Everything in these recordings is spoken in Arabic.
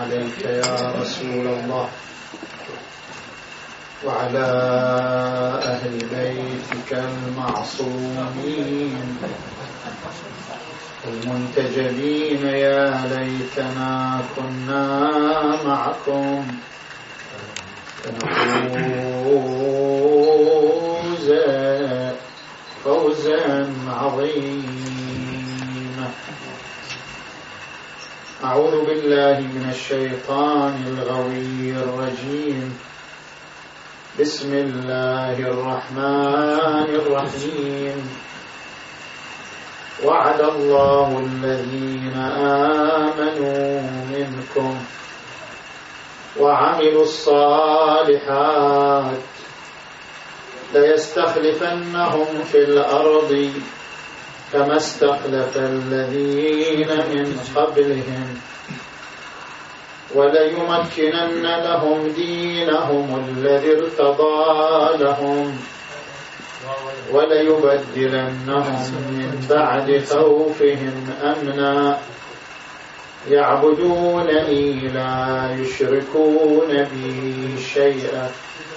عليك يا رسول الله وعلى أهل بيتك المعصومين المنتجبين. يا ليتنا كنا معكم فنفوز فوزا عظيما. أعوذ بالله من الشيطان الغوي الرجيم. بسم الله الرحمن الرحيم. وعد الله الذين آمنوا منكم وعملوا الصالحات ليستخلفنهم في الأرض كما استخلف الذين من قبلهم وليمكنن لهم دينهم الذي ارتضى لهم وليبدلنهم من بعد خوفهم أمنا يعبدونني لا يشركون بي شيئا.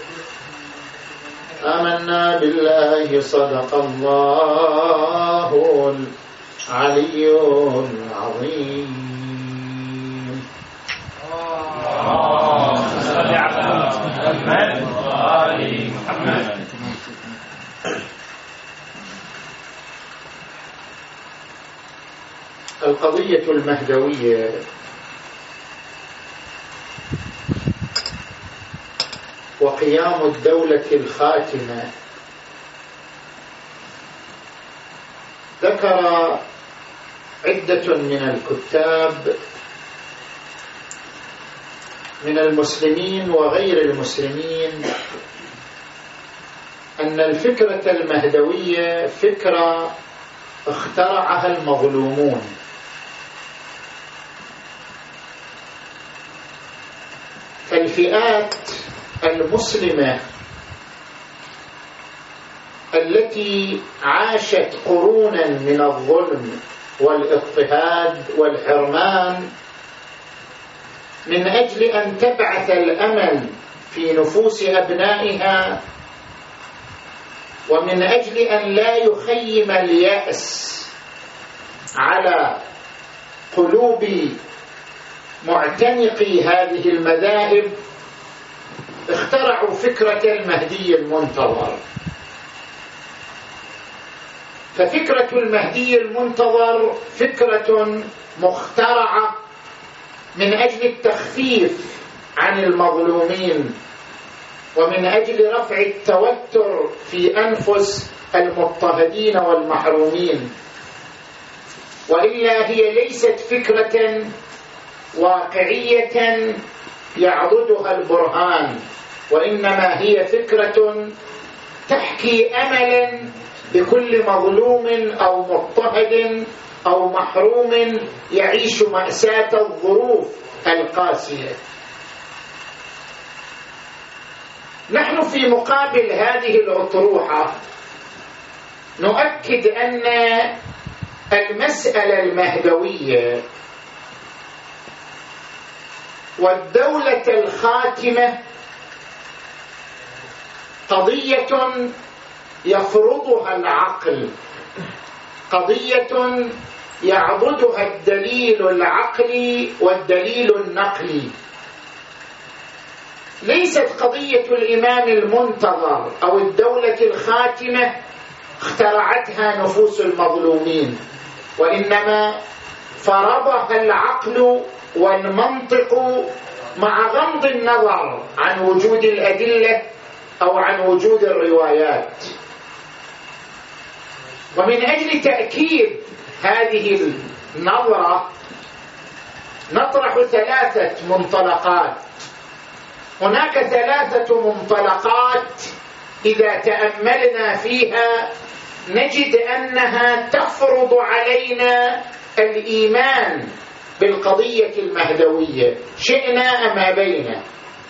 آمنا بالله. صدق الله العلي العظيم. اللهم صل على محمد وآل محمد. القضية المهدوية وقيام الدولة الخاتمة ذكر عدة من الكتاب من المسلمين وغير المسلمين أن الفكرة المهدوية فكرة اخترعها المظلومون، الفئات المسلمة التي عاشت قرونا من الظلم والاضطهاد والحرمان من أجل أن تبعث الأمل في نفوس أبنائها ومن أجل أن لا يخيم اليأس على قلوب معتنقي هذه المذاهب، اخترعوا فكرة المهدي المنتظر. ففكرة المهدي المنتظر فكرة مخترعة من أجل التخفيف عن المظلومين ومن أجل رفع التوتر في أنفس المضطهدين والمحرومين، وإلا هي ليست فكرة واقعية يعضدها البرهان، وإنما هي فكرة تحكي أملا بكل مظلوم أو مضطهد أو محروم يعيش مأساة الظروف القاسية. نحن في مقابل هذه الأطروحة نؤكد أن المسألة المهدوية والدولة الخاتمة قضية يفرضها العقل، قضية يعضدها الدليل العقلي والدليل النقلي، ليست قضية الإمام المنتظر أو الدولة الخاتمة اخترعتها نفوس المظلومين، وإنما فرضها العقل والمنطق مع غض النظر عن وجود الأدلة أو عن وجود الروايات. ومن أجل تأكيد هذه النظرة نطرح ثلاثة منطلقات. هناك ثلاثة منطلقات إذا تأملنا فيها نجد أنها تفرض علينا الإيمان بالقضية المهدوية شئنا أم أبينا.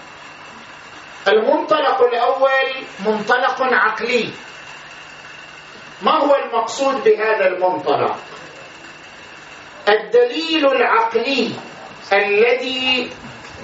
المنطلق الأول منطلق عقلي. ما هو المقصود بهذا المنطلق؟ الدليل العقلي الذي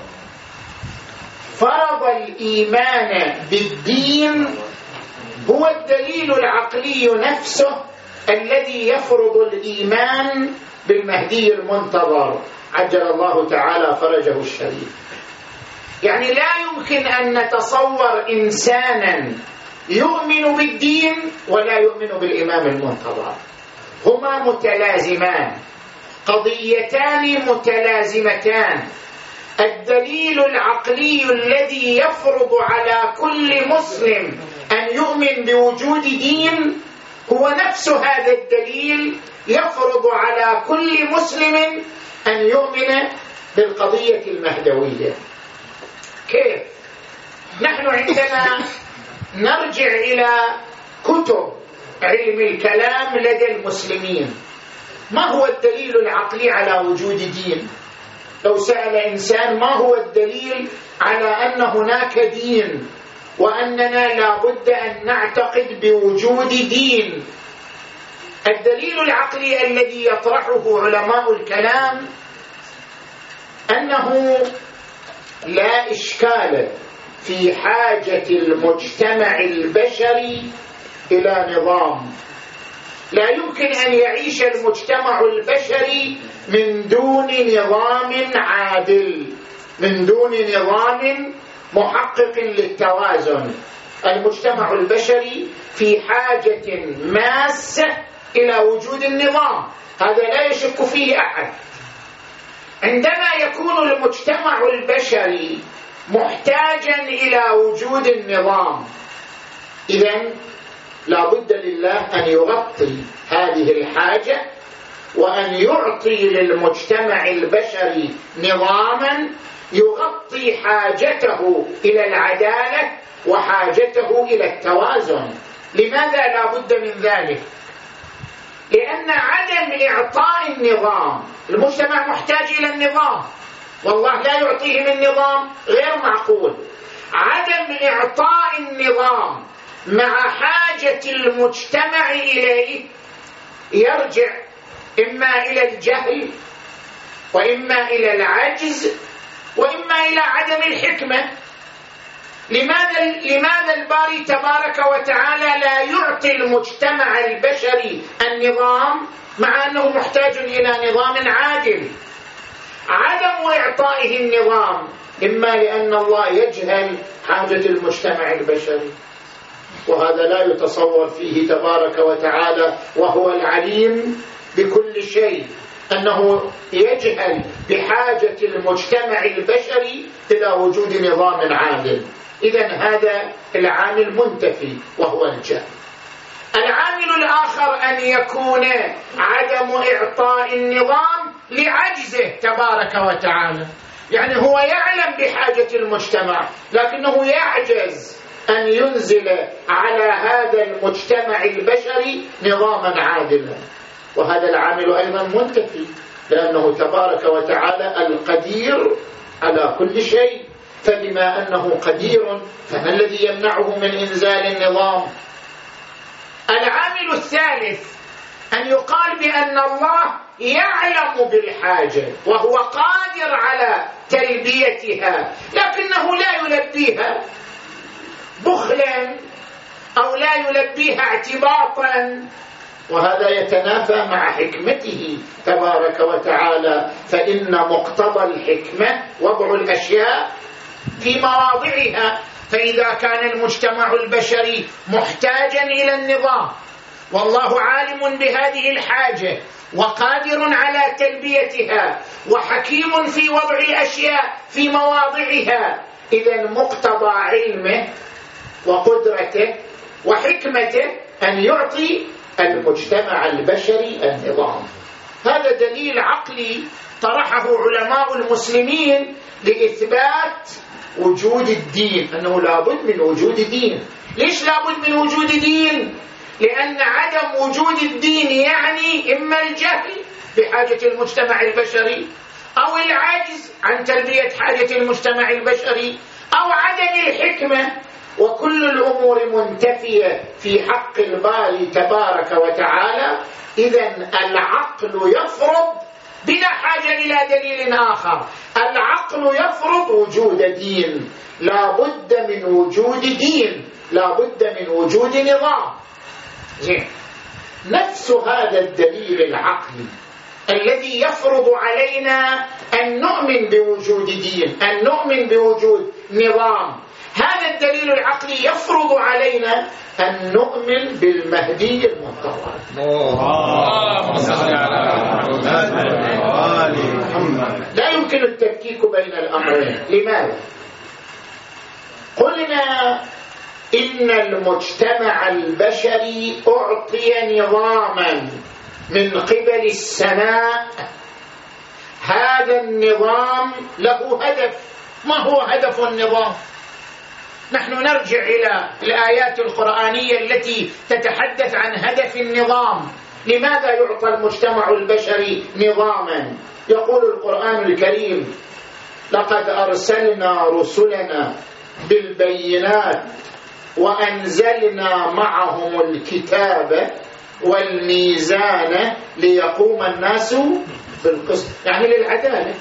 فرض الإيمان بالدين هو الدليل العقلي نفسه الذي يفرض الإيمان بالمهدي المنتظر عجل الله تعالى فرجه الشريف. يعني لا يمكن أن نتصور إنسانا يؤمن بالدين ولا يؤمن بالإمام المنتظر، هما متلازمان، قضيتان متلازمتان. الدليل العقلي الذي يفرض على كل مسلم أن يؤمن بوجود دين هو نفس هذا الدليل يفرض على كل مسلم أن يؤمن بالقضية المهدوية. كيف؟ نحن عندما نرجع إلى كتب علم الكلام لدى المسلمين، ما هو الدليل العقلي على وجود دين؟ لو سأل إنسان ما هو الدليل على أن هناك دين وأننا لا بد أن نعتقد بوجود دين، الدليل العقلي الذي يطرحه علماء الكلام أنه لا إشكال في حاجة المجتمع البشري إلى نظام. لا يمكن أن يعيش المجتمع البشري من دون نظام عادل، من دون نظام محقق للتوازن. المجتمع البشري في حاجة ماسة إلى وجود النظام، هذا لا يشك فيه أحد. عندما يكون المجتمع البشري محتاجا إلى وجود النظام، إذن لا بد لله أن يغطي هذه الحاجة وأن يعطي للمجتمع البشري نظاما يغطي حاجته إلى العدالة وحاجته إلى التوازن. لماذا لا بد من ذلك؟ لأن عدم إعطاء النظام، المجتمع محتاج إلى النظام والله لا يعطيه من نظام غير معقول. عدم إعطاء النظام مع حاجة المجتمع إليه يرجع إما إلى الجهل وإما إلى العجز وإما إلى عدم الحكمة. لماذا الباري تبارك وتعالى لا يعطي المجتمع البشري النظام مع أنه محتاج إلى نظام عادل؟ عدم إعطائه النظام إما لأن الله يجهل حاجة المجتمع البشري، وهذا لا يتصور فيه تبارك وتعالى وهو العليم بكل شيء، أنه يجهل بحاجة المجتمع البشري إلى وجود نظام عادل. إذن هذا العامل منتفي وهو الجهل. العامل الآخر أن يكون عدم إعطاء النظام لعجزه تبارك وتعالى، يعني هو يعلم بحاجة المجتمع لكنه يعجز أن ينزل على هذا المجتمع البشري نظاما عادلا، وهذا العامل أيضا منتفي، لأنه تبارك وتعالى القدير على كل شيء، فبما أنه قدير فما الذي يمنعه من إنزال النظام؟ العامل الثالث أن يقال بأن الله يعلم بالحاجة وهو قادر على تلبيتها لكنه لا يلبيها بخلا أو لا يلبيها اعتباطا، وهذا يتنافى مع حكمته تبارك وتعالى، فإن مقتضى الحكمة وضع الأشياء في مواضعها. فإذا كان المجتمع البشري محتاجا إلى النظام والله عالم بهذه الحاجة وقادر على تلبيتها وحكيم في وضع الأشياء في مواضعها، إذن مقتضى علمه وقدرته وحكمته أن يعطي المجتمع البشري النظام. هذا دليل عقلي طرحه علماء المسلمين لإثبات وجود الدين، أنه لابد من وجود دين. ليش لابد من وجود دين؟ لأن عدم وجود الدين يعني إما الجهل بحاجة المجتمع البشري أو العجز عن تلبية حاجة المجتمع البشري أو عدم الحكمة، وكل الأمور منتفية في حق الباري تبارك وتعالى. إذن العقل يفرض بلا حاجة إلى دليل آخر. العقل يفرض وجود دين، لا بد من وجود دين، لا بد من وجود نظام. زين، نفس هذا الدليل العقلي الذي يفرض علينا أن نؤمن بوجود دين، أن نؤمن بوجود نظام، هذا الدليل العقلي يفرض علينا أن نؤمن بالمهدي المنتظر. لا يمكن التفكيك بين الأمرين. لماذا؟ قلنا إن المجتمع البشري أعطي نظاما من قبل السماء، هذا النظام له هدف. ما هو هدف النظام؟ نحن نرجع إلى الآيات القرآنية التي تتحدث عن هدف النظام. لماذا يعطى المجتمع البشري نظاما؟ يقول القرآن الكريم: لقد أرسلنا رسلنا بالبينات وأنزلنا معهم الكتاب والميزان ليقوم الناس بالقسط، يعني للعدالة.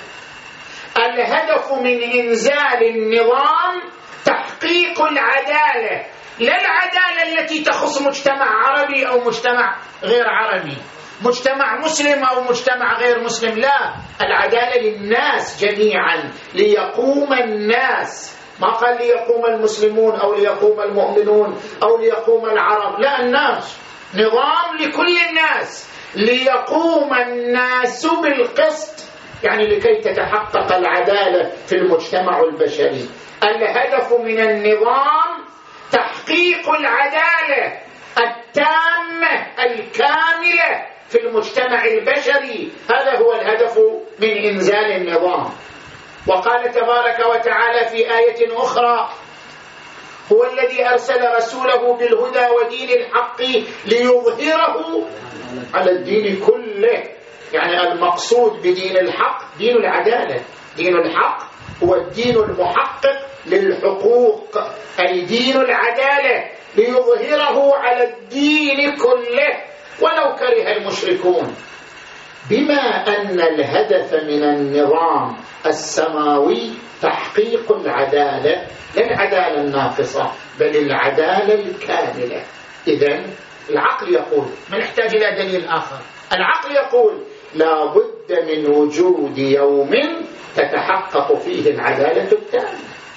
الهدف من إنزال النظام تحقيق العدالة، لا العدالة التي تخص مجتمع عربي أو مجتمع غير عربي، مجتمع مسلم أو مجتمع غير مسلم، لا، العدالة للناس جميعا، ليقوم الناس. ما قال ليقوم المسلمون أو ليقوم المؤمنون أو ليقوم العرب، لا، الناس، نظام لكل الناس، ليقوم الناس بالقسط، يعني لكي تتحقق العدالة في المجتمع البشري. الهدف من النظام تحقيق العدالة التامة الكاملة في المجتمع البشري، هذا هو الهدف من إنزال النظام. وقال تبارك وتعالى في آية أخرى: هو الذي أرسل رسوله بالهدى ودين الحق ليظهره على الدين كله. يعني المقصود بدين الحق دين العدالة، دين الحق هو الدين المحقق للحقوق، أي دين العدالة، ليظهره على الدين كله ولو كره المشركون. بما أن الهدف من النظام السماوي تحقيق العدالة، لا العدالة الناقصة بل العدالة الكاملة، إذن العقل يقول، ما نحتاج إلى دليل آخر، العقل يقول لا بد من وجود يوم تتحقق فيه العدالة التامة.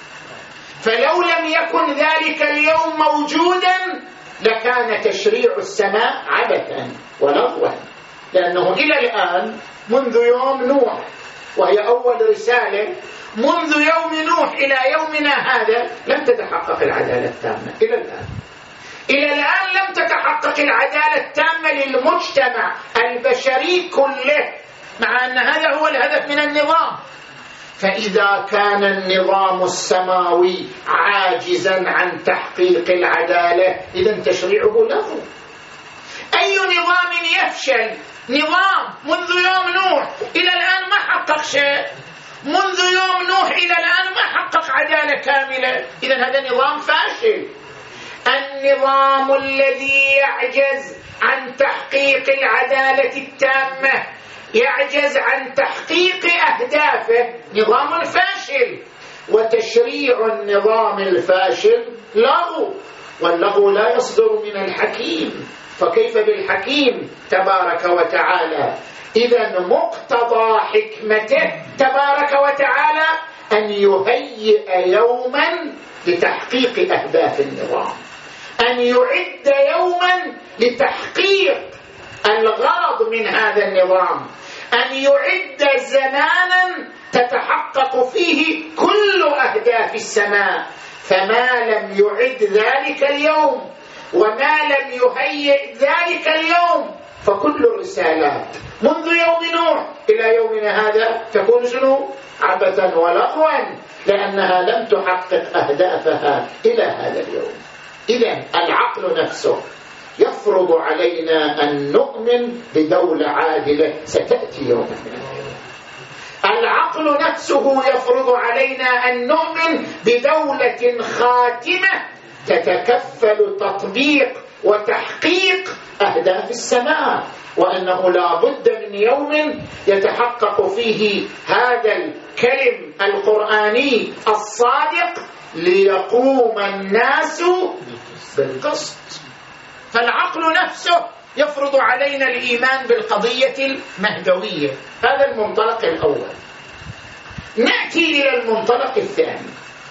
فلو لم يكن ذلك اليوم موجودا لكان تشريع السماء عبثا ولغوا، لأنه إلى الآن منذ يوم نوح، وهي أول رسالة، منذ يوم نوح إلى يومنا هذا لم تتحقق العدالة التامة. إلى الآن لم تتحقق العدالة التامة للمجتمع البشري كله، مع أن هذا هو الهدف من النظام. فإذا كان النظام السماوي عاجزا عن تحقيق العدالة، إذن تشريعه لغو. أي نظام يفشل؟ نظام منذ يوم نوح إلى الآن ما حقق شيء، منذ يوم نوح إلى الآن ما حقق عدالة كاملة، إذن هذا نظام فاشل. النظام الذي يعجز عن تحقيق العدالة التامة، يعجز عن تحقيق أهدافه، نظام فاشل. وتشريع النظام الفاشل لغو، واللغو لا يصدر من الحكيم، فكيف بالحكيم تبارك وتعالى؟ إذن مقتضى حكمته تبارك وتعالى أن يهيئ يوما لتحقيق أهداف النظام، أن يعد يوما لتحقيق الغرض من هذا النظام، أن يعد زمانا تتحقق فيه كل أهداف السماء. فما لم يعد ذلك اليوم وما لم يهيئ ذلك اليوم فكل الرسالات منذ يوم نوح إلى يومنا هذا تكون شنو؟ عبثا ولغوا، لأنها لم تحقق أهدافها إلى هذا اليوم. إذن العقل نفسه يفرض علينا أن نؤمن بدولة عادلة ستأتي يوم من الأيام. العقل نفسه يفرض علينا أن نؤمن بدولة خاتمة تتكفل تطبيق وتحقيق أهداف السماء. وأنه لا بد من يوم يتحقق فيه هذا الكلم القرآني الصادق ليقوم الناس بالقسط. فالعقل نفسه يفرض علينا الإيمان بالقضية المهدوية. هذا المنطلق الأول. نأتي إلى المنطلق الثاني،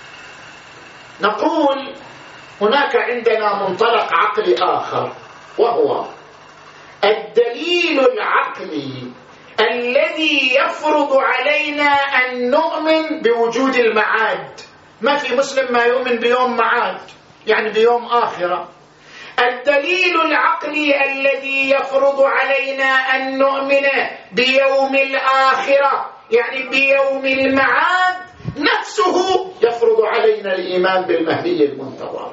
نقول هناك عندنا منطلق عقلي آخر، وهو الدليل العقلي الذي يفرض علينا أن نؤمن بوجود المعاد. ما في مسلم ما يؤمن بيوم معاد، يعني بيوم آخرة. الدليل العقلي الذي يفرض علينا أن نؤمن بيوم الآخرة، يعني بيوم المعاد، نفسه يفرض علينا الإيمان بالمهدي المنتظر.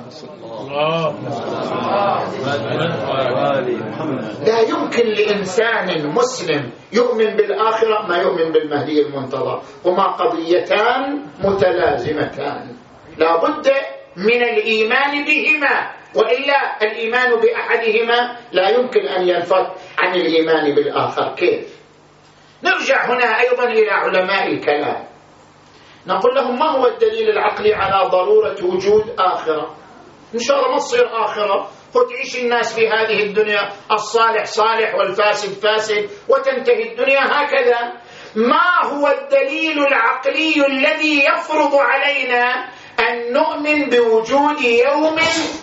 لا يمكن لإنسان مسلم يؤمن بالآخرة ما يؤمن بالمهدي المنتظر، هما قضيتان متلازمتان، لا بد من الإيمان بهما، وإلا الإيمان بأحدهما لا يمكن أن ينفك عن الإيمان بالآخر. كيف؟ نرجع هنا أيضا إلى علماء الكلام، نقول لهم ما هو الدليل العقلي على ضرورة وجود آخرة؟ إن شاء الله ما تصير آخرة وتعيش الناس في هذه الدنيا، الصالح صالح والفاسد فاسد، وتنتهي الدنيا هكذا. ما هو الدليل العقلي الذي يفرض علينا أن نؤمن بوجود يوم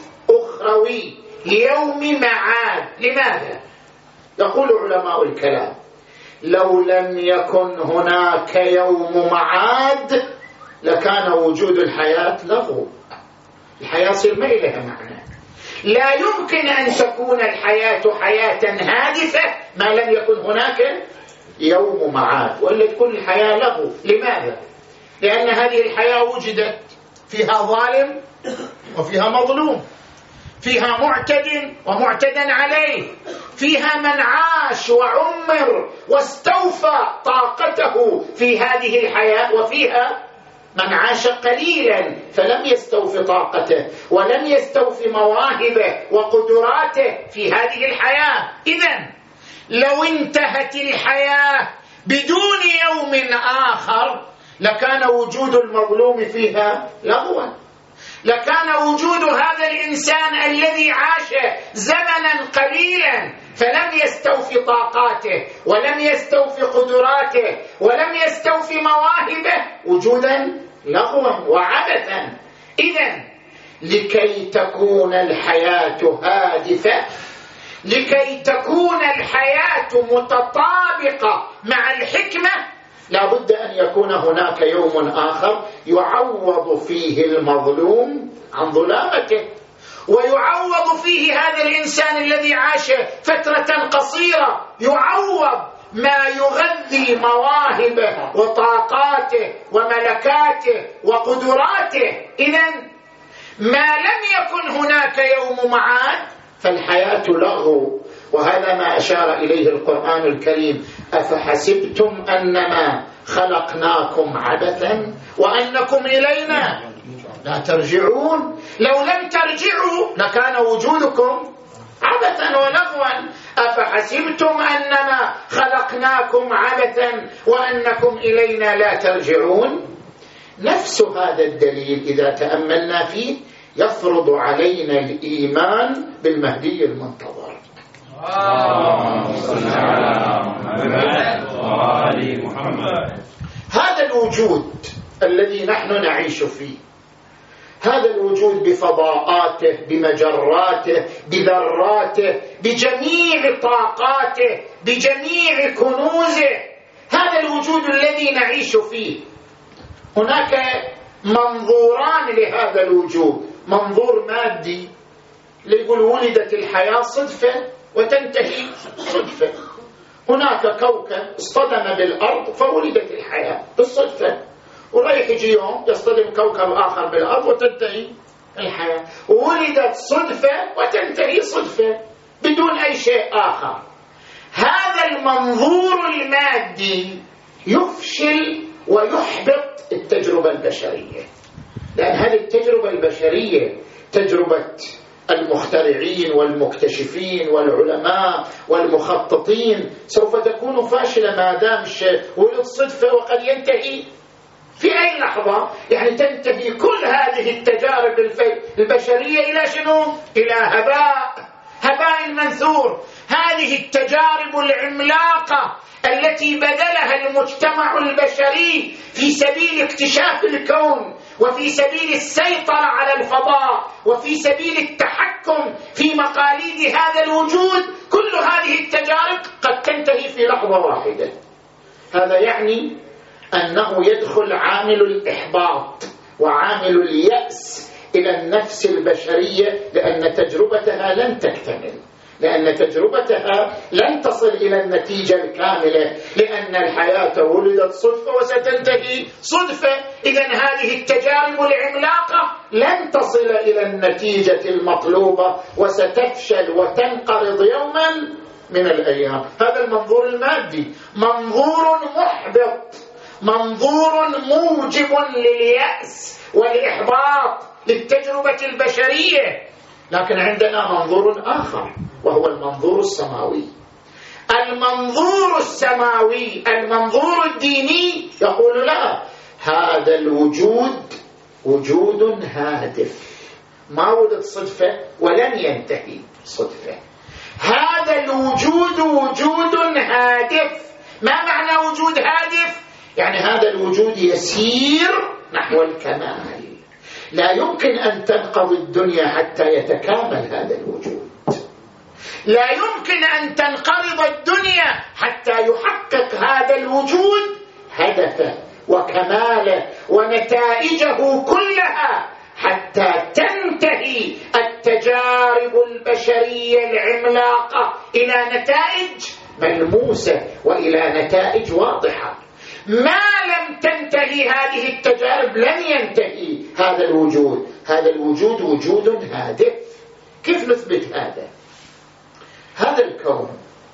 أخروي، يوم معاد؟ لماذا؟ يقول علماء الكلام لو لم يكن هناك يوم معاد لكان وجود الحياة لغو. الحياة صير ما لها معنى. لا يمكن أن تكون الحياة حياة هادفة ما لم يكن هناك يوم معاد، ولا تكون الحياة لغو. لماذا؟ لأن هذه الحياة وجدت فيها ظالم وفيها مظلوم، فيها معتد ومعتدا عليه، فيها من عاش وعمر واستوفى طاقته في هذه الحياة، وفيها من عاش قليلا فلم يستوفي طاقته ولم يستوفي مواهبه وقدراته في هذه الحياة. إذن لو انتهت الحياة بدون يوم آخر لكان وجود المظلوم فيها لغوا، لكان وجود هذا الإنسان الذي عاش زمنا قليلا فلم يستوفي طاقاته ولم يستوفي قدراته ولم يستوفي مواهبه وجودا لغوا وعبثا. إذن لكي تكون الحياة هادفة، لكي تكون الحياة متطابقة مع الحكمة، لا بد أن يكون هناك يوم آخر يعوض فيه المظلوم عن ظلامته، ويعوض فيه هذا الإنسان الذي عاش فترة قصيرة، يعوض ما يغذي مواهبه وطاقاته وملكاته وقدراته. إذن ما لم يكن هناك يوم معاد فالحياة لغو. وهذا ما أشار إليه القرآن الكريم: أفحسبتم أنما خلقناكم عبثا وأنكم إلينا لا ترجعون. لو لم ترجعوا لكان وجودكم عبثا ولغوا. أفحسبتم أنما خلقناكم عبثا وأنكم إلينا لا ترجعون. نفس هذا الدليل إذا تأملنا فيه يفرض علينا الإيمان بالمهدي المنتظر. هذا الوجود الذي نحن نعيش فيه، هذا الوجود بفضاءاته بمجراته بذراته بجميع طاقاته بجميع كنوزه، هذا الوجود الذي نعيش فيه، هناك منظوران لهذا الوجود: منظور مادي اللي يقول ولدت الحياة صدفة وتنتهي صدفة، هناك كوكب اصطدم بالأرض فولدت الحياة بالصدفة، ورايح يجي يوم يصطدم كوكب آخر بالأرض وتنتهي الحياة، ولدت صدفة وتنتهي صدفة بدون أي شيء آخر. هذا المنظور المادي يفشل ويحبط التجربة البشرية، لأن هذه التجربة البشرية تجربة المخترعين والمكتشفين والعلماء والمخططين سوف تكون فاشلة ما دام الشيء ولد صدفة وقد ينتهي في أي لحظة. يعني تنتهي كل هذه التجارب البشرية إلى شنو؟ إلى هباء منثور. هذه التجارب العملاقة التي بذلها المجتمع البشري في سبيل اكتشاف الكون وفي سبيل السيطرة على الفضاء وفي سبيل التحكم في مقاليد هذا الوجود، كل هذه التجارب قد تنتهي في لحظة واحدة. هذا يعني أنه يدخل عامل الإحباط وعامل اليأس إلى النفس البشرية، لأن تجربتها لن تكتمل، لأن تجربتها لن تصل إلى النتيجة الكاملة، لأن الحياة ولدت صدفة وستنتهي صدفة. إذن هذه التجارب العملاقة لن تصل إلى النتيجة المطلوبة وستفشل وتنقرض يوما من الأيام. هذا المنظور المادي، منظور محبط، منظور موجب لليأس والإحباط للتجربة البشرية. لكن عندنا منظور آخر وهو المنظور السماوي. المنظور السماوي، المنظور الديني يقول لا، هذا الوجود وجود هادف، ما ولد صدفة ولن ينتهي صدفة. هذا الوجود وجود هادف. ما معنى وجود هادف؟ يعني هذا الوجود يسير نحو الكمال، لا يمكن أن تنقضي الدنيا حتى يتكامل هذا الوجود، لا يمكن أن تنقرض الدنيا حتى يحقق هذا الوجود هدفه وكماله ونتائجه كلها، حتى تنتهي التجارب البشرية العملاقة إلى نتائج ملموسة وإلى نتائج واضحة. ما لم تنتهي هذه التجارب لن ينتهي هذا الوجود. هذا الوجود وجود هادف. كيف نثبت هذا؟ هذا الكون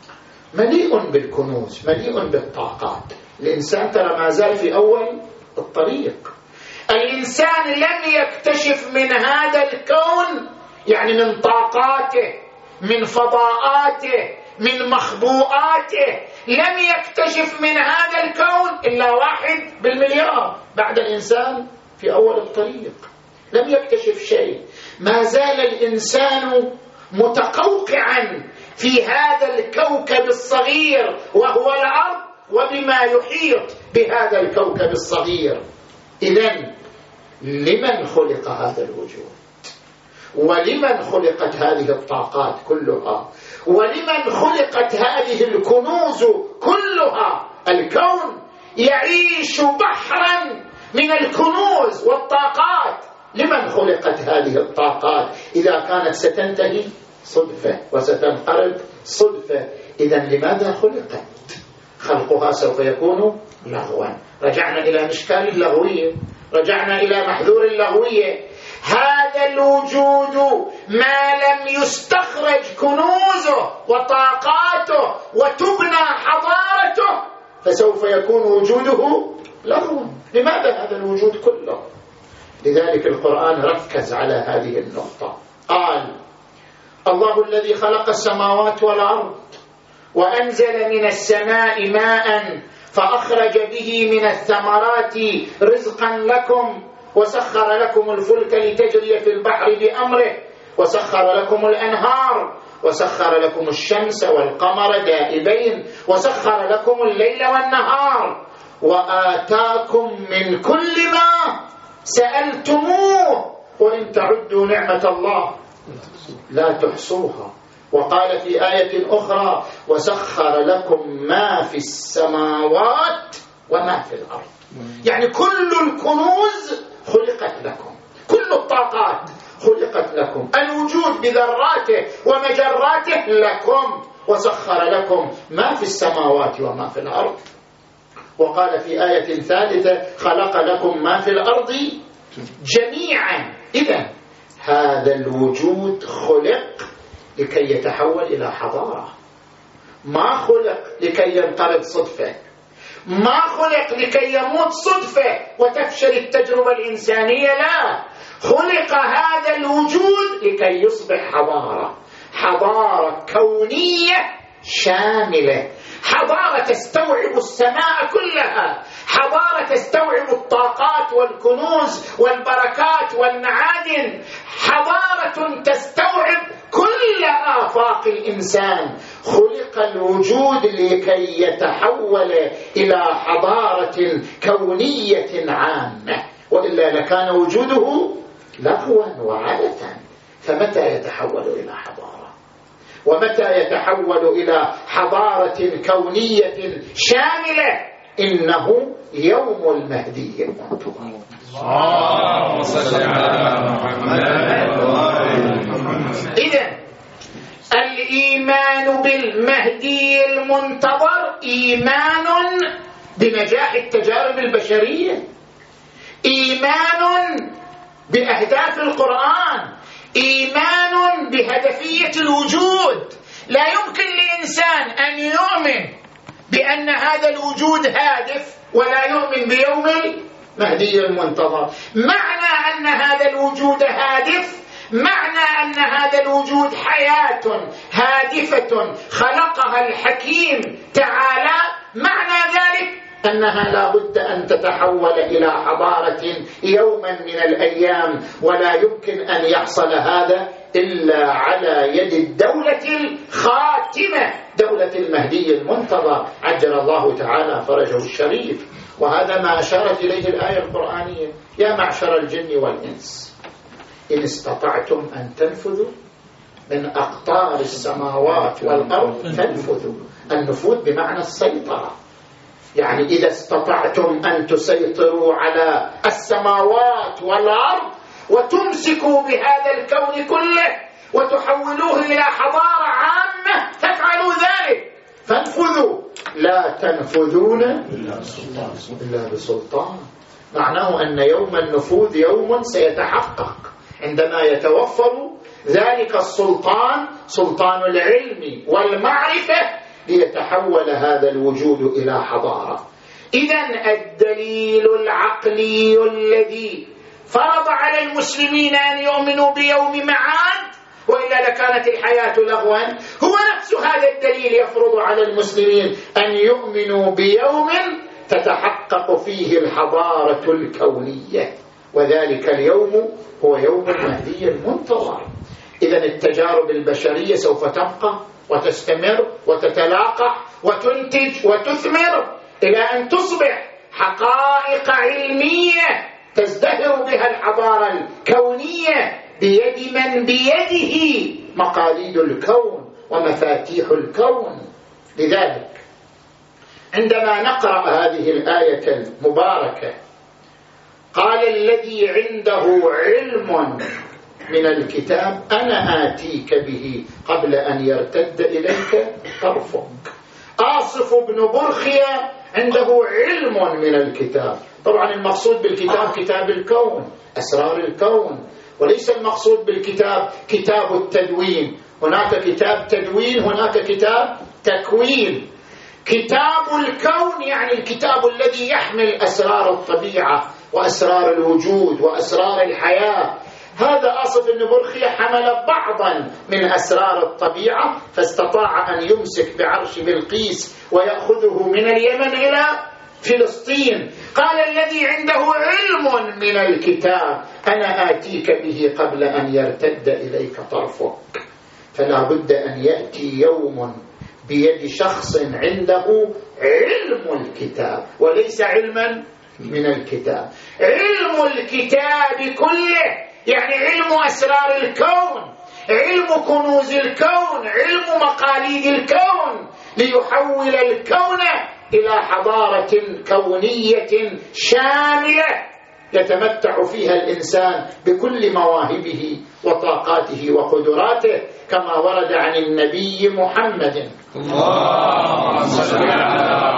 مليء بالكنوز، مليء بالطاقات. الإنسان ترى ما زال في أول الطريق. الإنسان لم يكتشف من هذا الكون، يعني من طاقاته، من فضاءاته، من مخبوءاته، لم يكتشف من هذا الكون إلا 1/1,000,000. بعد الإنسان في أول الطريق لم يكتشف شيء. ما زال الإنسان متقوقعا في هذا الكوكب الصغير وهو الأرض وبما يحيط بهذا الكوكب الصغير. إذن لمن خلق هذا الوجود؟ ولمن خلقت هذه الطاقات كلها؟ ولمن خلقت هذه الكنوز كلها؟ الكون يعيش بحرا من الكنوز والطاقات. لمن خلقت هذه الطاقات إذا كانت ستنتهي صدفة وستنقرض صدفة؟ إذن لماذا خلقت؟ خلقها سوف يكون لغوا. رجعنا إلى مشكال اللغوية، رجعنا إلى محذور اللغوية. هذا الوجود ما لم يستخرج كنوزه وطاقاته وتبنى حضارته فسوف يكون وجوده لغوا. لماذا هذا الوجود كله؟ لذلك القرآن ركز على هذه النقطة. قال: الله الذي خلق السماوات والأرض وأنزل من السماء ماء فأخرج به من الثمرات رزقا لكم وسخر لكم الفلك لتجري في البحر بأمره وسخر لكم الأنهار وسخر لكم الشمس والقمر دائبين وسخر لكم الليل والنهار وآتاكم من كل ما سألتموه وإن تعدوا نعمة الله لا تحصوها. وقال في آية أخرى: وسخر لكم ما في السماوات وما في الأرض. يعني كل الكنوز خلقت لكم، كل الطاقات خلقت لكم، الوجود بذراته ومجراته لكم، وسخر لكم ما في السماوات وما في الأرض. وقال في آية ثالثة: خلق لكم ما في الأرض جميعا. إذن هذا الوجود خلق لكي يتحول إلى حضارة، ما خلق لكي ينقرض صدفة، ما خلق لكي يموت صدفة وتفشل التجربة الإنسانية. لا، خلق هذا الوجود لكي يصبح حضارة كونية شاملة، حضارة تستوعب السماء كلها، حضارة تستوعب الطاقات والكنوز والبركات والمعادن، حضارة تستوعب كل آفاق الإنسان. خلق الوجود لكي يتحول إلى حضارة كونية عامة، وإلا لكان وجوده لهوا وعادة. فمتى يتحول إلى حضارة؟ ومتى يتحول إلى حضارة كونية شاملة؟ إنه يوم المهدي المنتظر. اللهم صل على محمد. إذن الإيمان بالمهدي المنتظر إيمان بنجاح التجارب البشرية، إيمان بأهداف القرآن، إيمان بهدفية الوجود. لا يمكن لإنسان أن يؤمن بأن هذا الوجود هادف ولا يؤمن بيوم المهدي المنتظر. معنى أن هذا الوجود هادف، معنى أن هذا الوجود حياة هادفة خلقها الحكيم تعالى، معنى ذلك أنها لا بد أن تتحول إلى حضارة يوما من الأيام، ولا يمكن أن يحصل هذا إلا على يد الدولة الخاتمة، دولة المهدي المنتظر عجل الله تعالى فرجه الشريف. وهذا ما أشارت إليه الآية القرآنية: يا معشر الجن والإنس إن استطعتم أن تنفذوا من أقطار السماوات والأرض فانفذوا. النفوذ بمعنى السيطرة، يعني إذا استطعتم أن تسيطروا على السماوات والأرض وتمسكوا بهذا الكون كله وتحولوه إلى حضارة عامة فافعلوا ذلك، فانفذوا. لا تنفذون إلا بسلطان. معناه أن يوم النفوذ يوم سيتحقق عندما يتوفر ذلك السلطان، سلطان العلم والمعرفة، ليتحول هذا الوجود إلى حضارة. إذن الدليل العقلي الذي فرض على المسلمين أن يؤمنوا بيوم معاد، وإلا لكانت الحياة لغوا، هو نفس هذا الدليل يفرض على المسلمين أن يؤمنوا بيوم تتحقق فيه الحضارة الكونية، وذلك اليوم هو يوم المهدي المنتظر. إذن التجارب البشرية سوف تبقى وتستمر وتتلاقح وتنتج وتثمر إلى أن تصبح حقائق علمية تزدهر بها الحضارة الكونية بيد من بيده مقاليد الكون ومفاتيح الكون. لذلك عندما نقرأ هذه الآية المباركة: قال الذي عنده علم من الكتاب أنا آتيك به قبل أن يرتد إليك طرفك. آصف بن برخية عنده علم من الكتاب. طبعا المقصود بالكتاب كتاب الكون، أسرار الكون، وليس المقصود بالكتاب كتاب التدوين. هناك كتاب تدوين، هناك كتاب تكوين. كتاب الكون يعني الكتاب الذي يحمل أسرار الطبيعة وأسرار الوجود وأسرار الحياة. هذا آصف بن برخية حمل بعضا من أسرار الطبيعة، فاستطاع أن يمسك بعرش بلقيس ويأخذه من اليمن إلى فلسطين. قال الذي عنده علم من الكتاب أنا آتيك به قبل أن يرتد إليك طرفك. فلا بد أن يأتي يوم بيد شخص عنده علم الكتاب وليس علما من الكتاب. علم الكتاب كله يعني علم أسرار الكون، علم كنوز الكون، علم مقاليد الكون، ليحول الكون إلى حضارة كونية شاملة يتمتع فيها الإنسان بكل مواهبه وطاقاته وقدراته، كما ورد عن النبي محمد: اللهم صل على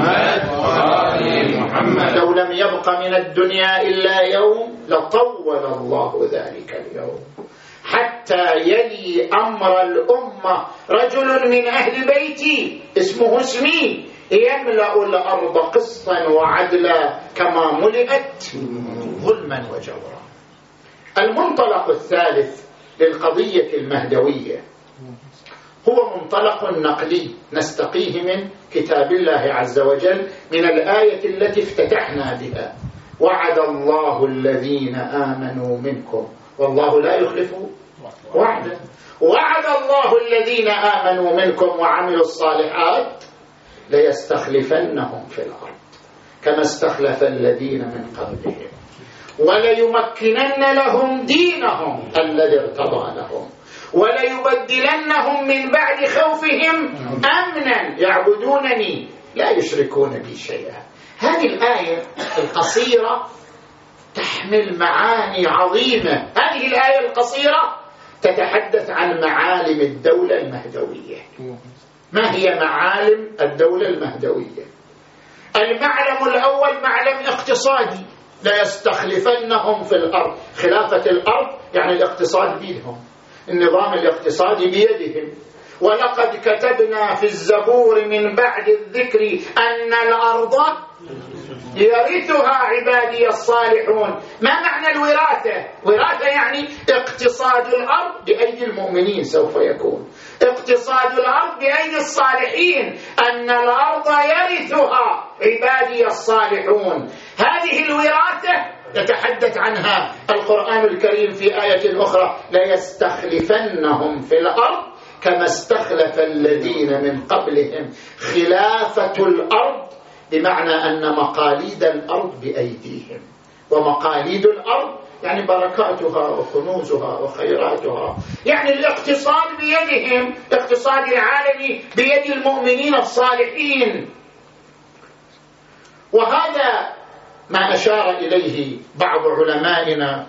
محمد لو لم يبق من الدنيا إلا يوم لطول الله ذلك اليوم حتى يلي أمر الأمة رجل من أهل بيتي اسمه اسمي يملأ الأرض قسطا وعدلا كما ملئت ظلما وجورا. المنطلق الثالث للقضية المهدوية هو منطلق نقلي نستقيه من كتاب الله عز وجل من الآية التي افتتحنا بها: وعد الله الذين آمنوا منكم والله لا يخلف وعده. وعد الله الذين آمنوا منكم وعملوا الصالحات ليستخلفنهم في الأرض كما استخلف الذين من قبلهم وليمكنن لهم دينهم الذي ارتضى لهم وليبدلنهم من بعد خوفهم أمنا يعبدونني لا يشركون بي شيئا. هذه الآية القصيرة تحمل معاني عظيمة. هذه الآية القصيرة تتحدث عن معالم الدولة المهدوية. ما هي معالم الدولة المهدوية؟ المعلم الأول معلم اقتصادي: لا يستخلفنهم في الأرض. خلافة الأرض يعني الاقتصاد بيدهم، النظام الاقتصادي بيدهم. ولقد كتبنا في الزبور من بعد الذكر أن الأرض يرثها عبادي الصالحون. ما معنى الوراثة؟ وراثة يعني اقتصاد الأرض بأيدي المؤمنين سوف يكون، اقتصاد الأرض بأيدي الصالحين، أن الأرض يرثها عبادي الصالحون. هذه الوراثة يتحدث عنها القرآن الكريم في آية أخرى: ليستخلفنهم في الأرض كما استخلف الذين من قبلهم. خلافة الأرض بمعنى أن مقاليد الأرض بأيديهم، ومقاليد الأرض يعني بركاتها وكنوزها وخيراتها، يعني الاقتصاد بيدهم، الاقتصاد العالمي بيد المؤمنين الصالحين. وهذا ما أشار إليه بعض علمائنا،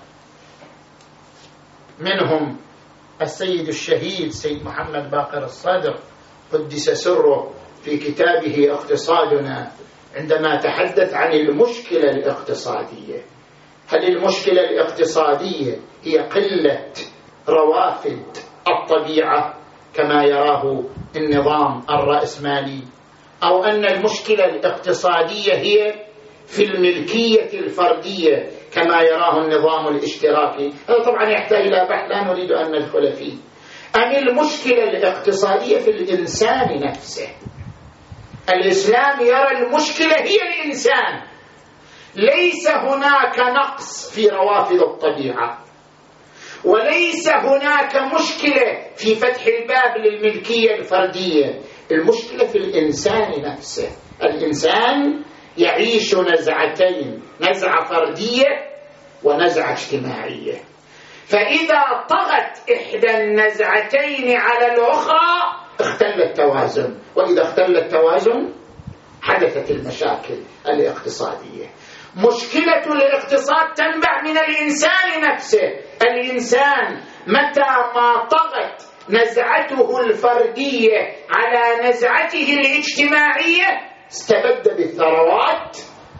منهم السيد الشهيد سيد محمد باقر الصادق قدس سره في كتابه اقتصادنا، عندما تحدث عن المشكلة الاقتصادية. هل المشكلة الاقتصادية هي قلة روافد الطبيعة كما يراه النظام الرأسمالي، أو أن المشكلة الاقتصادية هي في الملكية الفردية كما يراه النظام الاشتراكي؟ هذا طبعا يحتاج إلى بحث لا نريد أن ندخل فيه. أم المشكلة الاقتصادية في الإنسان نفسه؟ الإسلام يرى المشكلة هي الإنسان، ليس هناك نقص في روافد الطبيعة، وليس هناك مشكلة في فتح الباب للملكية الفردية. المشكلة في الإنسان نفسه. الإنسان يعيش نزعتين: نزعة فردية ونزعة اجتماعية. فإذا طغت إحدى النزعتين على الأخرى اختل التوازن، وإذا اختل التوازن حدثت المشاكل الاقتصادية. مشكلة الاقتصاد تنبع من الإنسان نفسه. الإنسان متى ما طغت نزعته الفردية على نزعته الاجتماعية استبد بالثروات،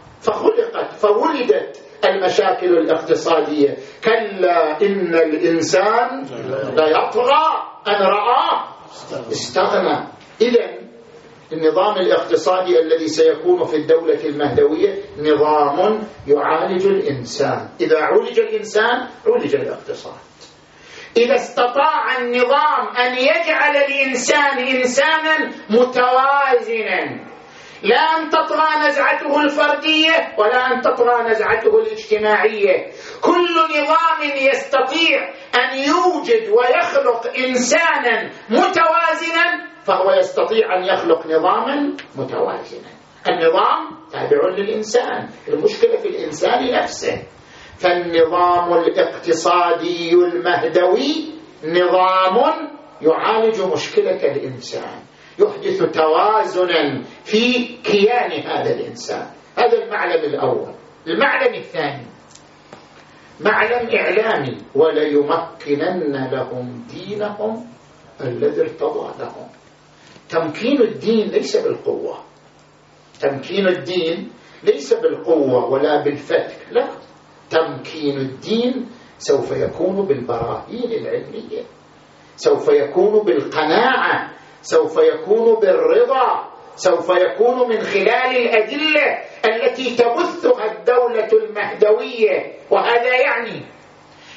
فولدت المشاكل الاقتصادية. كلا إن الإنسان لا يطغى أن رآه استغنى. إذن النظام الاقتصادي الذي سيكون في الدولة المهدوية نظام يعالج الإنسان. إذا عالج الإنسان عالج الاقتصاد. إذا استطاع النظام أن يجعل الإنسان إنسانا متوازنا، لا أن تطغى نزعته الفردية ولا أن تطغى نزعته الاجتماعية. كل نظام يستطيع أن يوجد ويخلق إنسانا متوازنا فهو يستطيع أن يخلق نظاما متوازنا. النظام تابع للإنسان، المشكلة في الإنسان نفسه. فالنظام الاقتصادي المهدوي نظام يعالج مشكلة الإنسان، يحدث توازنا في كيان هذا الإنسان. هذا المعلم الأول. المعلم الثاني معلم إعلامي: وليمكنن لهم دينهم الذي ارتضى لهم. تمكين الدين ليس بالقوة، تمكين الدين ليس بالقوة ولا بالفتك، لا، تمكين الدين سوف يكون بالبراهين العلمية، سوف يكون بالقناعة، سوف يكون بالرضا، سوف يكون من خلال الأدلة التي تبثها الدولة المهدوية. وهذا يعني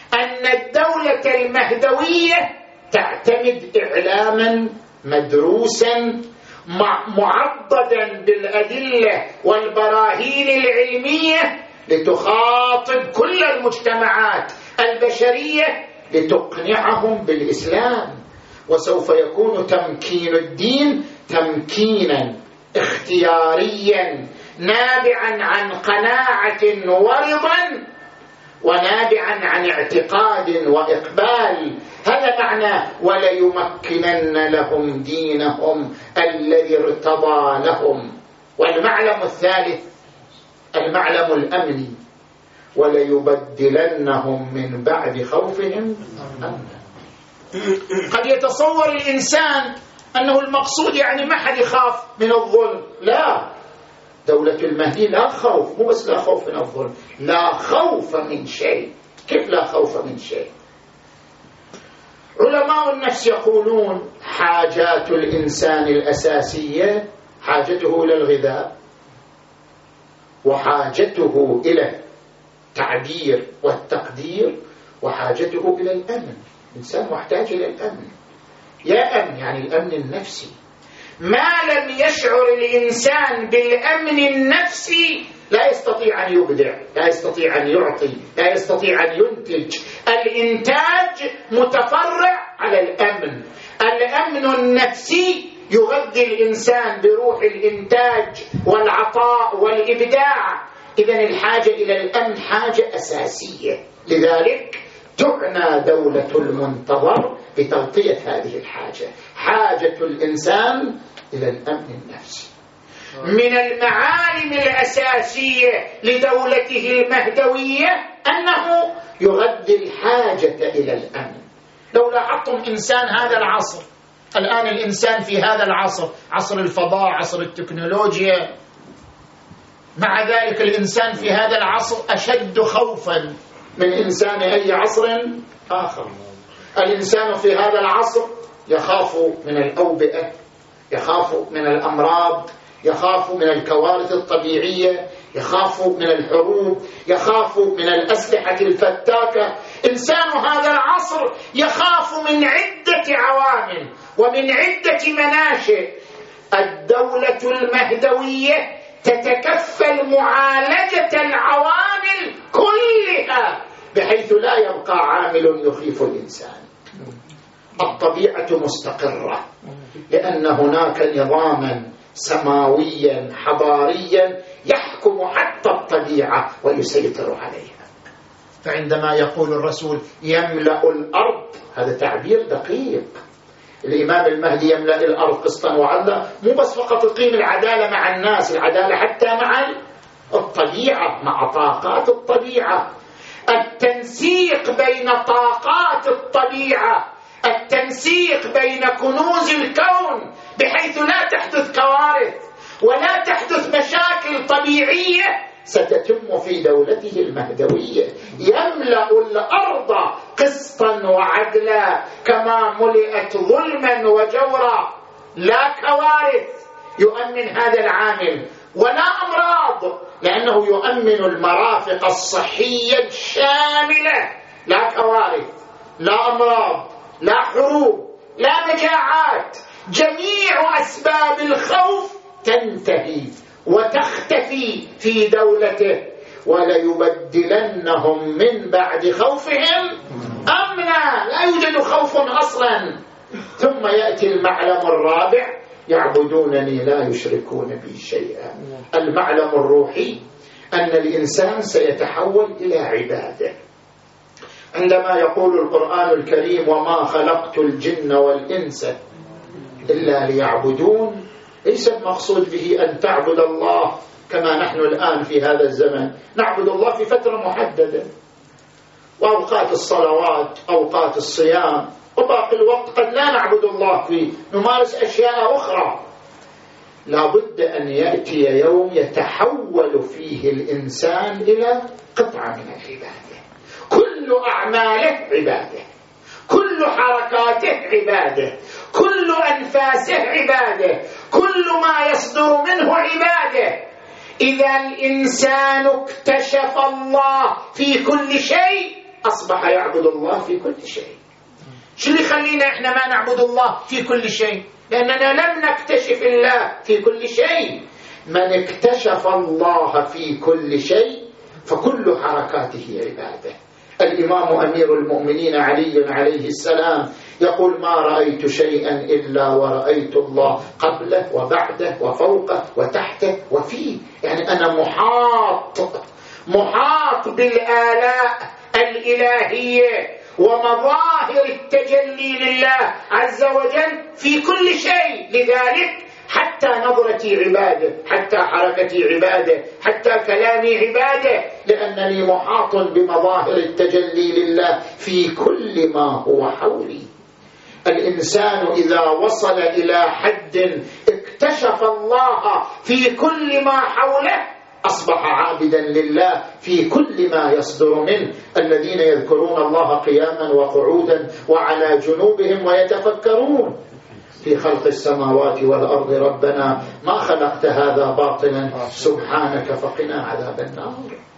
أن الدولة المهدوية تعتمد إعلاما مدروسا معضدا بالأدلة والبراهين العلمية لتخاطب كل المجتمعات البشرية لتقنعهم بالإسلام. وسوف يكون تمكين الدين تمكينا اختياريا نابعا عن قناعة ورضا ونابعا عن اعتقاد وإقبال. هذا معنى وليمكنن لهم دينهم الذي ارتضى لهم. والمعلم الثالث المعلم الأمني وليبدلنهم من بعد خوفهم أمنا. قد يتصور الإنسان أنه المقصود يعني ما حد يخاف من الظلم. لا، دولة المهدي لا خوف، مو بس لا خوف من الظلم، لا خوف من شيء. كيف لا خوف من شيء؟ علماء النفس يقولون حاجات الإنسان الأساسية حاجته إلى الغذاء وحاجته إلى التعبير والتقدير وحاجته إلى الأمن. الإنسان محتاج إلى الأمن. يا أمن يعني الأمن النفسي. ما لم يشعر الإنسان بالأمن النفسي لا يستطيع أن يبدع، لا يستطيع أن يعطي، لا يستطيع أن ينتج. الإنتاج متفرع على الأمن. الأمن النفسي يغذي الإنسان بروح الإنتاج والعطاء والإبداع. إذن الحاجة إلى الأمن حاجة أساسية. لذلك تعنى دولة المنتظر بتغطية هذه الحاجة، حاجة الإنسان إلى الأمن النفسي. من المعالم الأساسية لدولته المهدوية أنه يغذي الحاجة إلى الأمن. لو لاحظتم إنسان هذا العصر، الآن الإنسان في هذا العصر، عصر الفضاء، عصر التكنولوجيا، مع ذلك الإنسان في هذا العصر أشد خوفا من إنسان أي عصر آخر. الإنسان في هذا العصر يخاف من الأوبئة، يخاف من الأمراض، يخاف من الكوارث الطبيعية، يخاف من الحروب، يخاف من الأسلحة الفتاكة. إنسان هذا العصر يخاف من عدة عوامل ومن عدة مناشئ. الدولة المهدوية تتكفل معالجة العوامل كلها بحيث لا يبقى عامل يخيف الإنسان. الطبيعة مستقرة لأن هناك نظاما سماويا حضاريا يحكم حتى الطبيعة ويسيطر عليها. فعندما يقول الرسول يملأ الأرض، هذا تعبير دقيق. الإمام المهدي يملأ الأرض قسطا وعدلا، مو بس فقط يقيم العدالة مع الناس، العدالة حتى مع الطبيعة، مع طاقات الطبيعة. التنسيق بين طاقات الطبيعة، التنسيق بين كنوز الكون بحيث لا تحدث كوارث ولا تحدث مشاكل طبيعية ستتم في دولته المهدوية. يملأ الأرض قسطا وعدلا كما ملئت ظلما وجورا. لا كوارث يؤمن هذا العامل ولا أمراض، لأنه يؤمن المرافق الصحية الشاملة. لا كوارث، لا أمراض، لا حروب، لا مجاعات. جميع أسباب الخوف تنتهي وتختفي في دولته. وليبدلنهم من بعد خوفهم أمنا. لا يوجد خوف أصلا. ثم يأتي المعلم الرابع يعبدونني لا يشركون بي شيئا. المعلم الروحي أن الإنسان سيتحول إلى عبادة. عندما يقول القرآن الكريم وما خلقت الجن والإنس إلا ليعبدون، ليس المقصود به أن تعبد الله كما نحن الآن في هذا الزمن نعبد الله في فترة محددة، وأوقات الصلوات، أوقات الصيام، وباقي الوقت قد لا نعبد الله فيه، نمارس أشياء أخرى. لا بد أن يأتي يوم يتحول فيه الإنسان إلى قطعة من العبادة. كل أعماله عبادة، كل حركاته عبادة، كل أنفاسه عبادة، كل ما يصدر منه عبادة. إذا الإنسان اكتشف الله في كل شيء أصبح يعبد الله في كل شيء. شو اللي يخلينا إحنا ما نعبد الله في كل شيء؟ لأننا لم نكتشف الله في كل شيء. من اكتشف الله في كل شيء فكل حركاته عبادة. الإمام أمير المؤمنين علي عليه السلام يقول: ما رأيت شيئا إلا ورأيت الله قبله وبعده وفوقه وتحته وفيه. يعني أنا محاط بالآلاء الإلهية ومظاهر التجلي لله عز وجل في كل شيء. لذلك حتى نظرتي عبادة، حتى حركتي عبادة، حتى كلامي عبادة، لأنني محاط بمظاهر التجلي لله في كل ما هو حولي. الإنسان إذا وصل إلى حد اكتشف الله في كل ما حوله أصبح عابدا لله في كل ما يصدر منه. الذين يذكرون الله قياما وقعودا وعلى جنوبهم ويتفكرون في خلق السماوات والأرض ربنا ما خلقت هذا باطلا سبحانك فقنا عذاب النار.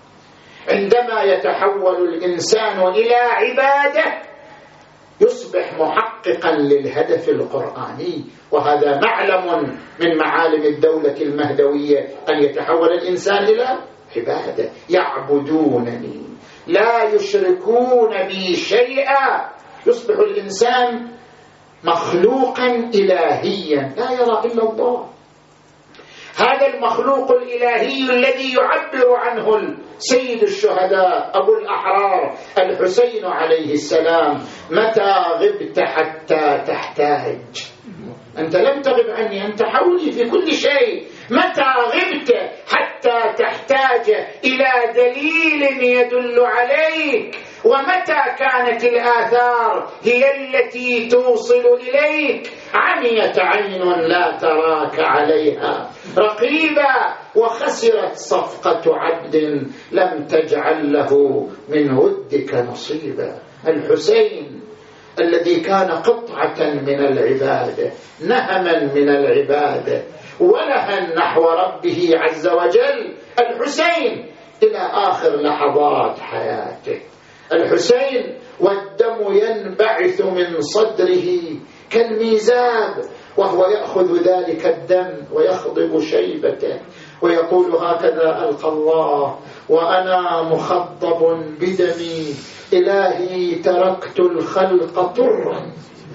عندما يتحول الإنسان إلى عبادة يصبح محققا للهدف القرآني، وهذا معلم من معالم الدولة المهدوية أن يتحول الإنسان إلى عبادة. يعبدونني لا يشركون بي شيئا. يصبح الإنسان مخلوقا إلهيا لا يرى إلا الله. هذا المخلوق الإلهي الذي يعبر عنه سيد الشهداء أبو الأحرار الحسين عليه السلام: متى غبت حتى تحتاج. أنت لم تغب عني، أنت حولي في كل شيء. متى غبت حتى تحتاج إلى دليل يدل عليك. ومتى كانت الآثار هي التي توصل إليك. عميت عين لا تراك عليها رقيبا، وخسرت صفقة عبد لم تجعل له من ودك نصيبا. الحسين الذي كان قطعة من العبادة، نهما من العبادة، ولها نحو ربه عز وجل. الحسين إلى آخر لحظات حياته. الحسين والدم ينبعث من صدره كالميزاب، وهو يأخذ ذلك الدم ويخضب شيبته ويقول: هكذا ألقى الله وأنا مخضب بدمي، إلهي تركت الخلق طرا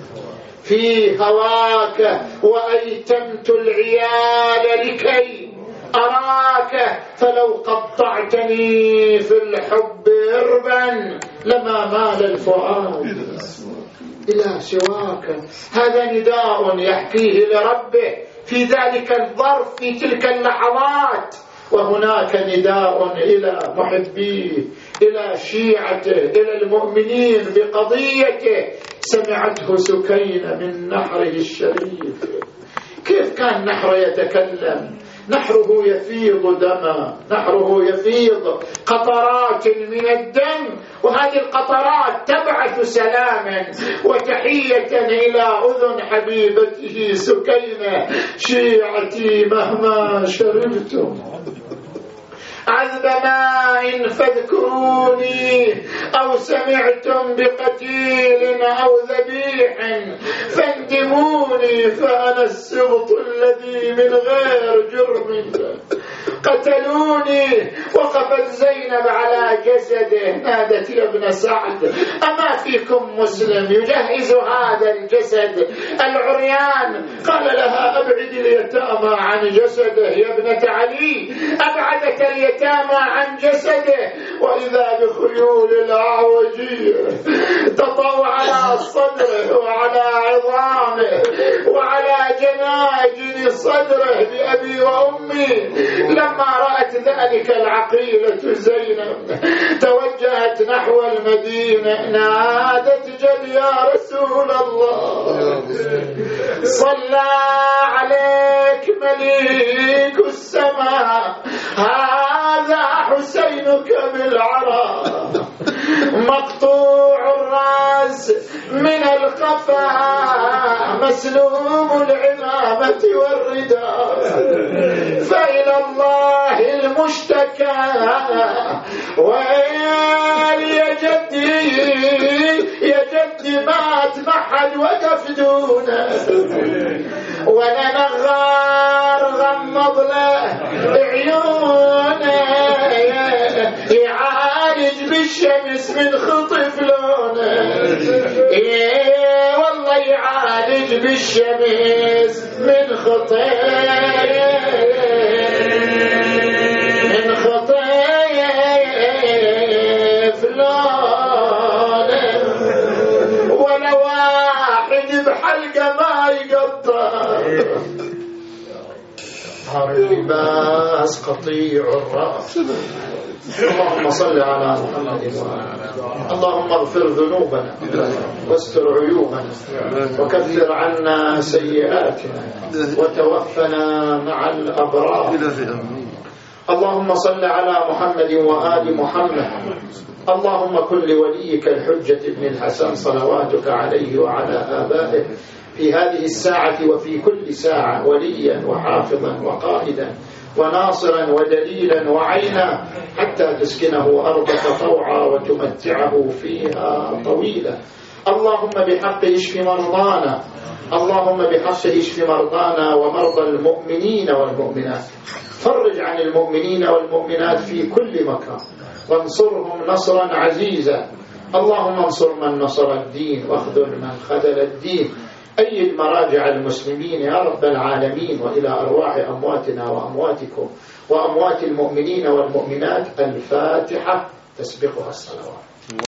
في هواك وأيتمت العيال لكي أراك، فلو قطعتني في الحب إربا لما مال الفؤاد إلى سواك. هذا نداء يحكيه لربه في ذلك الظرف في تلك اللحظات. وهناك نداء إلى محبيه، إلى شيعته، إلى المؤمنين بقضيته. سمعته سكينة من نحره الشريف. كيف كان نحره يتكلم؟ نحره يفيض دما، نحره يفيض قطرات من الدم، وهذه القطرات تبعث سلاما وتحية إلى أذن حبيبته سكينة: شيعتي مهما شربتم عذب ماء فاذكروني، أو سمعتم بقتيل أو ذبيح فاندموني، فأنا السبط الذي من غير جرم قتلوني. وقفت زينب على جسده نادت: يا ابن سعد، أما فيكم مسلم يجهز هذا الجسد العريان؟ قال لها: أبعد اليتامى عن جسده يا ابنة علي. أبعدت اليتامى عن جسده، وإذا بخيول الأعوجية تطوع على صدره وعلى عظامه وعلى جناجن صدره بأبي وأمي. لما رأت ذلك العقيلة زينب توجهت نحو المدينة، نادت: جل يا رسول الله، صلى عليك مليك السماء، هذا حسينك بالعرى مقطوع الرأس من القفا مسلوم العمامة والرداء، فإلى الله المشتكى ويلي جدي ودي مات ما حد وقف دونه، وانا نغار غمض له عيونه، يعالج بالشمس من خطف لونه، والله يعالج بالشمس من خطيف لونه، ولا واحد بحلقه ما يقطع، اللباس قطيع الرأس. اللهم صل على محمد اللهم اغفر ذنوبنا واستر عيوبنا وكفر عنا سيئاتنا وتوفنا مع الأبرار. اللهم صل على محمد وآل محمد. اللهم كن لوليك الحجة بن الحسن صلواتك عليه وعلى آبائه في هذه الساعة وفي كل ساعة وليا وحافظا وقائدا وناصرا ودليلا وعينا، حتى تسكنه أرضك طوعا وتمتعه فيها طويلا. اللهم بحق اشف مرضانا، اللهم بحق اشف مرضانا ومرضى المؤمنين والمؤمنات، فرج عن المؤمنين والمؤمنات في كل مكان وانصرهم نصرا عزيزا. اللهم انصر من نصر الدين واخذل من خذل الدين. أيد مراجع المسلمين يا رب العالمين، وإلى أرواح أمواتنا وأمواتكم وأموات المؤمنين والمؤمنات الفاتحة تسبقها الصلوات.